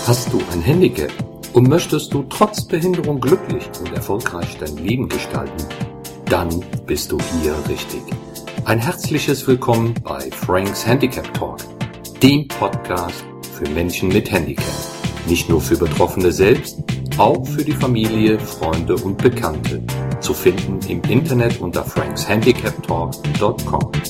Hast du ein Handicap und möchtest du trotz Behinderung glücklich und erfolgreich dein Leben gestalten? Dann bist du hier richtig. Ein herzliches Willkommen bei Franks Handicap Talk, dem Podcast für Menschen mit Handicap. Nicht nur für Betroffene selbst, auch für die Familie, Freunde und Bekannte. Zu finden im Internet unter frankshandicaptalk.com.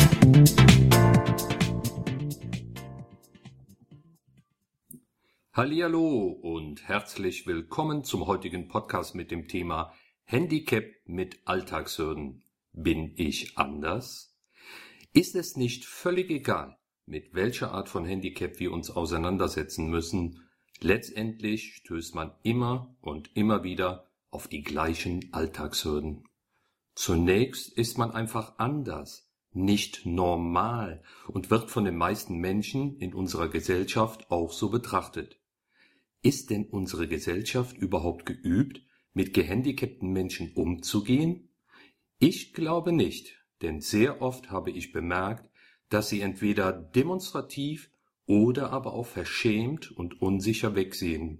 Hallihallo und herzlich willkommen zum heutigen Podcast mit dem Thema Handicap mit Alltagshürden. Bin ich anders? Ist es nicht völlig egal, mit welcher Art von Handicap wir uns auseinandersetzen müssen? Letztendlich stößt man immer und immer wieder auf die gleichen Alltagshürden. Zunächst ist man einfach anders, nicht normal und wird von den meisten Menschen in unserer Gesellschaft auch so betrachtet. Ist denn unsere Gesellschaft überhaupt geübt, mit gehandicapten Menschen umzugehen? Ich glaube nicht, denn sehr oft habe ich bemerkt, dass sie entweder demonstrativ oder aber auch verschämt und unsicher wegsehen.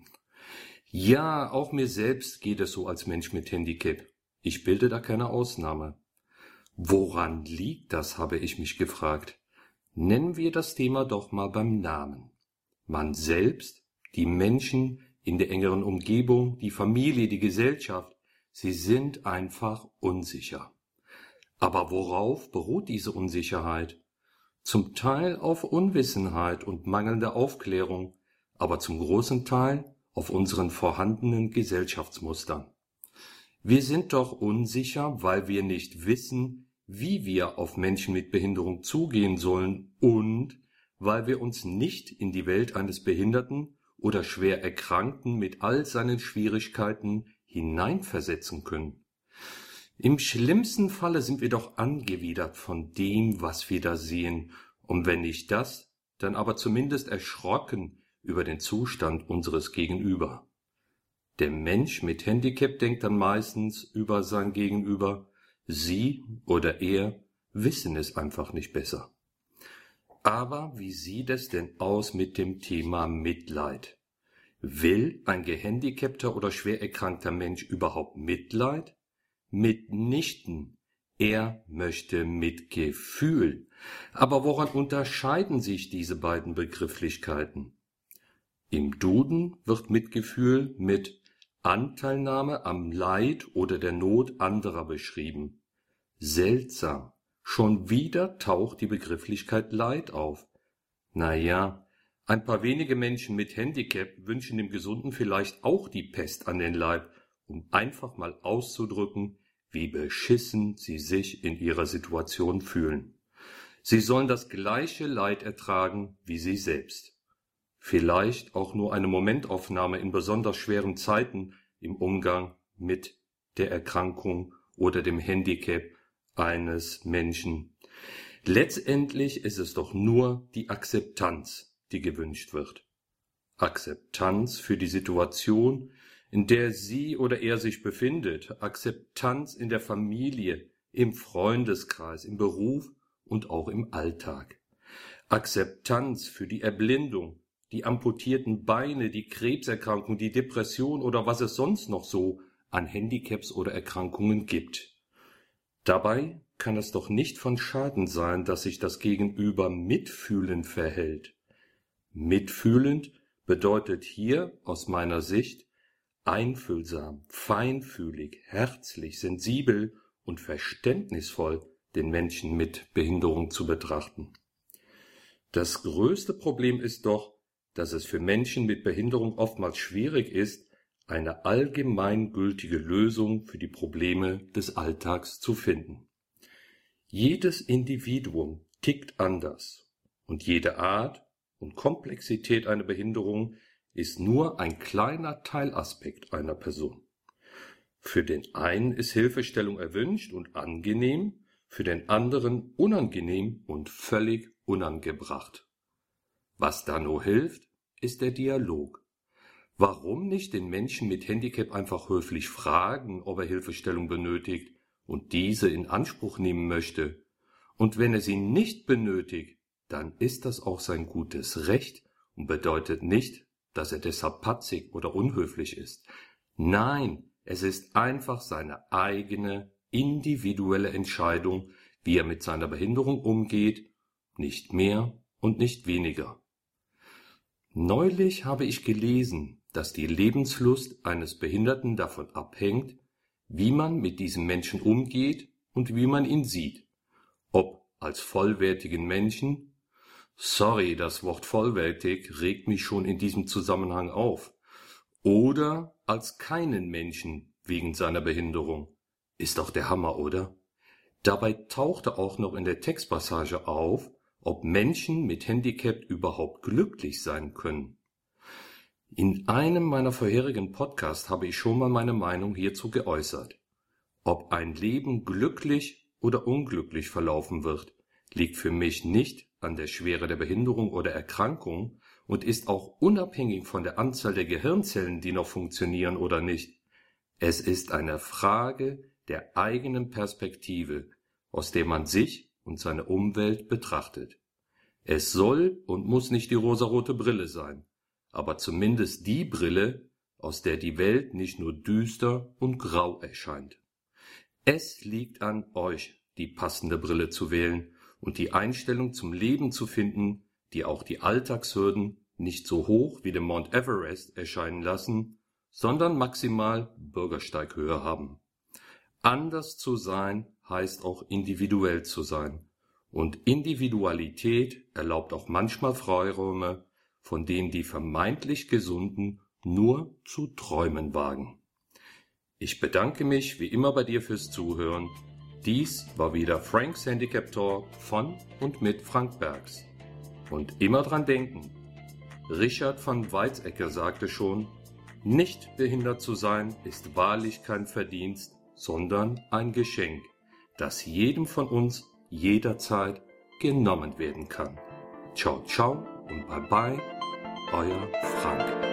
Ja, auch mir selbst geht es so als Mensch mit Handicap. Ich bilde da keine Ausnahme. Woran liegt das, habe ich mich gefragt. Nennen wir das Thema doch mal beim Namen. Man selbst, die Menschen in der engeren Umgebung, die Familie, die Gesellschaft, sie sind einfach unsicher. Aber worauf beruht diese Unsicherheit? Zum Teil auf Unwissenheit und mangelnder Aufklärung, aber zum großen Teil auf unseren vorhandenen Gesellschaftsmustern. Wir sind doch unsicher, weil wir nicht wissen, wie wir auf Menschen mit Behinderung zugehen sollen und weil wir uns nicht in die Welt eines Behinderten oder schwer Erkrankten mit all seinen Schwierigkeiten hineinversetzen können. Im schlimmsten Falle sind wir doch angewidert von dem, was wir da sehen, und wenn nicht das, dann aber zumindest erschrocken über den Zustand unseres Gegenüber. Der Mensch mit Handicap denkt dann meistens über sein Gegenüber, sie oder er wissen es einfach nicht besser. Aber wie sieht es denn aus mit dem Thema Mitleid? Will ein gehandicapter oder schwer erkrankter Mensch überhaupt Mitleid? Mitnichten. Er möchte Mitgefühl. Aber woran unterscheiden sich diese beiden Begrifflichkeiten? Im Duden wird Mitgefühl mit Anteilnahme am Leid oder der Not anderer beschrieben. Seltsam. Schon wieder taucht die Begrifflichkeit Leid auf. Naja, ein paar wenige Menschen mit Handicap wünschen dem Gesunden vielleicht auch die Pest an den Leib, um einfach mal auszudrücken, wie beschissen sie sich in ihrer Situation fühlen. Sie sollen das gleiche Leid ertragen wie sie selbst. Vielleicht auch nur eine Momentaufnahme in besonders schweren Zeiten im Umgang mit der Erkrankung oder dem Handicap eines Menschen. Letztendlich ist es doch nur die Akzeptanz, die gewünscht wird. Akzeptanz für die Situation, in der sie oder er sich befindet. Akzeptanz in der Familie, im Freundeskreis, im Beruf und auch im Alltag. Akzeptanz für die Erblindung, die amputierten Beine, die Krebserkrankung, die Depression oder was es sonst noch so an Handicaps oder Erkrankungen gibt. Dabei kann es doch nicht von Schaden sein, dass sich das Gegenüber mitfühlend verhält. Mitfühlend bedeutet hier aus meiner Sicht einfühlsam, feinfühlig, herzlich, sensibel und verständnisvoll den Menschen mit Behinderung zu betrachten. Das größte Problem ist doch, dass es für Menschen mit Behinderung oftmals schwierig ist, eine allgemeingültige Lösung für die Probleme des Alltags zu finden. Jedes Individuum tickt anders und jede Art und Komplexität einer Behinderung ist nur ein kleiner Teilaspekt einer Person. Für den einen ist Hilfestellung erwünscht und angenehm, für den anderen unangenehm und völlig unangebracht. Was da nur hilft, ist der Dialog. Warum nicht den Menschen mit Handicap einfach höflich fragen, ob er Hilfestellung benötigt und diese in Anspruch nehmen möchte? Und wenn er sie nicht benötigt, dann ist das auch sein gutes Recht und bedeutet nicht, dass er deshalb patzig oder unhöflich ist. Nein, es ist einfach seine eigene, individuelle Entscheidung, wie er mit seiner Behinderung umgeht, nicht mehr und nicht weniger. Neulich habe ich gelesen, dass die Lebenslust eines Behinderten davon abhängt, wie man mit diesem Menschen umgeht und wie man ihn sieht. Ob als vollwertigen Menschen, sorry, das Wort vollwertig regt mich schon in diesem Zusammenhang auf, oder als keinen Menschen wegen seiner Behinderung. Ist doch der Hammer, oder? Dabei tauchte auch noch in der Textpassage auf, ob Menschen mit Handicap überhaupt glücklich sein können. In einem meiner vorherigen Podcasts habe ich schon mal meine Meinung hierzu geäußert. Ob ein Leben glücklich oder unglücklich verlaufen wird, liegt für mich nicht an der Schwere der Behinderung oder Erkrankung und ist auch unabhängig von der Anzahl der Gehirnzellen, die noch funktionieren oder nicht. Es ist eine Frage der eigenen Perspektive, aus der man sich und seine Umwelt betrachtet. Es soll und muss nicht die rosarote Brille sein, aber zumindest die Brille, aus der die Welt nicht nur düster und grau erscheint. Es liegt an euch, die passende Brille zu wählen und die Einstellung zum Leben zu finden, die auch die Alltagshürden nicht so hoch wie den Mount Everest erscheinen lassen, sondern maximal Bürgersteighöhe haben. Anders zu sein heißt auch individuell zu sein. Und Individualität erlaubt auch manchmal Freiräume, von denen die vermeintlich Gesunden nur zu träumen wagen. Ich bedanke mich wie immer bei dir fürs Zuhören. Dies war wieder Franks Handicap Talk von und mit Frank Bergs. Und immer dran denken, Richard von Weizsäcker sagte schon, nicht behindert zu sein ist wahrlich kein Verdienst, sondern ein Geschenk, das jedem von uns jederzeit genommen werden kann. Ciao, ciao und bye bye, euer Frank.